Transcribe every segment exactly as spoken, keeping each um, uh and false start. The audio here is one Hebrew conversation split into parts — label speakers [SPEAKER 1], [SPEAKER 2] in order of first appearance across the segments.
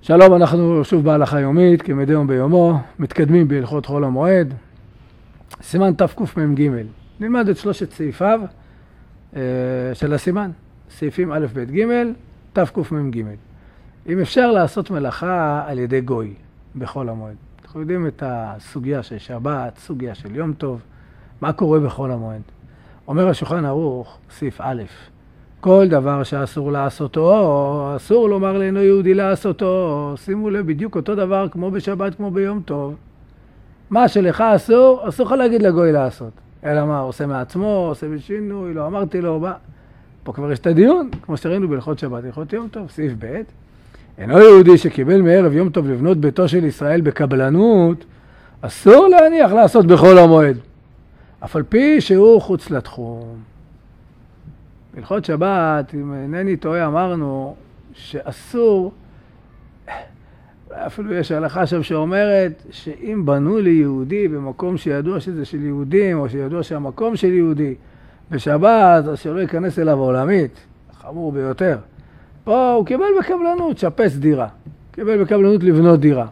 [SPEAKER 1] שלום, אנחנו שוב בהלכה יומית, כמדי יום ביומו, מתקדמים בהלכות חול המועד. סימן תקמ"ג. נלמד את שלושת סעיפיו אה, של הסימן. סעיפים א' ב' ג', תקמ"ג. אם אפשר לעשות מלאכה על ידי גוי בחול המועד. אנחנו יודעים את הסוגיה של שבת, סוגיה של יום טוב, מה קורה בחול המועד. אומר השולחן ערוך, סעיף א', כל דבר שאסור לעשותו, אסור לומר לאינו יהודי לעשותו. שימו לב, בדיוק אותו דבר כמו בשבת, כמו ביום טוב. מה שלך אסור, אסור לך להגיד לגוי לעשות. אלא מה, עושה מעצמו, עושה בשינוי, לא אמרתי לו, בא. פה כבר יש את הדיון, כמו שראינו בהלכות שבת, הלכות יום טוב, סעיף ב', אינו יהודי שקיבל מערב יום טוב לבנות ביתו של ישראל בקבלנות, אסור להניח לעשות בחול המועד, אף על פי שהוא חוץ לתחום. בהלכות שבת, אם אינני טועה, אמרנו שאסור, אפילו יש הלכה שם שאומרת שאם בנו ליהודי במקום שידוע שזה של יהודים, או שידוע שהמקום של יהודי בשבת, אז שלא ייכנס אליו עולמית, חמור ביותר. פה הוא קיבל בקבלנות, שפץ דירה. קיבל בקבלנות לבנות דירה.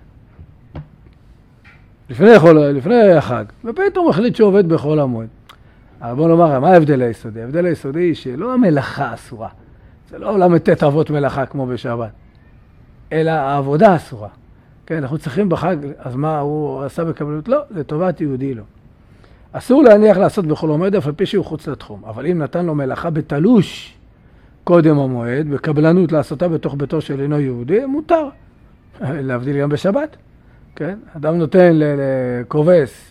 [SPEAKER 1] לפני, חול, לפני החג. ופתאום הוא החליט שהוא עובד בחול המועד. אבל בוא נאמר, מה ההבדל היסודי? ההבדל היסודי היא שלא המלאכה אסורה. זה לא למתת אבות מלאכה כמו בשבת. אלא העבודה אסורה. כן, אנחנו צריכים בחג, אז מה הוא עשה בקבלנות? לא, לטובת יהודי לא. אסור להניח לעשות בחול המועד, אף על פי שהוא חוץ לתחום. אבל אם נתן לו מלאכה בתלוש קודם המועד, בקבלנות לעשותה בתוך ביתו של אינו יהודי, מותר. להבדיל גם בשבת. כן? אדם נותן לכובס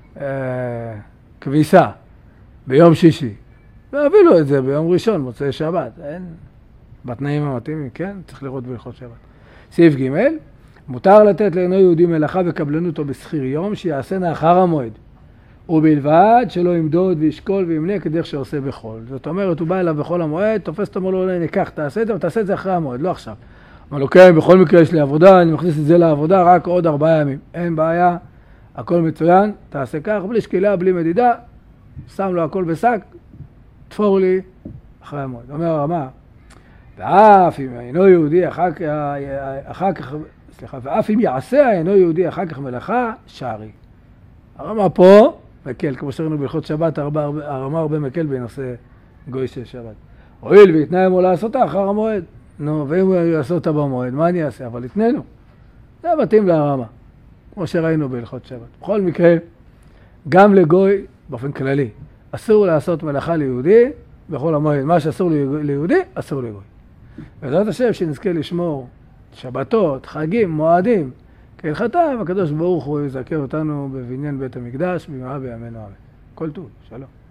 [SPEAKER 1] כביסה ביום שישי, והביא לו את זה ביום ראשון, מוצאי שבת. אין בתנאים המתאימים, כן? צריך לראות בהלכות שבת. סעיף ג', מותר לתת לאינו יהודי מלאכה בקבלנות או בשכיר יום, שיעשה אחר המועד. ובלבד שלא ימדוד וישקול וימנה כדרך שעושה בחול. זאת אומרת, הוא בא אליו בחול המועד, תופס אותו, אומר לו, אולי ניקח, תעשה את זה, ותעשה את זה אחרי המועד, לא עכשיו. אבל אוקיי, בכל מקרה יש לי עבודה, אני מכניס את זה לעבודה רק עוד ארבעה ימים. אין בעיה, הכל מצוין, תעשה כך, בלי שקילה, בלי מדידה, שם לו הכל בשק, תפור לי אחרי המועד. אומר הרמה, ואף אם אינו יהודי אחר כך, אחר כך, סליחה, ואף אם יעשה אינו יהודי אחר כך מלאכה, שערי. הרמה פה, מקל, כמו שראינו בהלכות שבת, הרמה הרבה מקל בנושא גוי של שבת. הואיל ויתנה עמו לעשותה אחר המועד. נו, ואם הוא יעשה אותה במועד, מה אני אעשה? אבל יתננו. זה מתאים להרמה, כמו שראינו בהלכות שבת. בכל מקרה, גם לגוי, באופן כללי, אסור לעשות מלאכה ליהודי בכל המועד. מה שאסור ליהודי, אסור לגוי. בעזרת השם שנזכה לשמור שבתות, חגים, מועדים, כהלכתם, הקדוש ברוך הוא יזכה אותנו בבניין בית המקדש, במהרה בימינו אמן. כל טוב, שלום.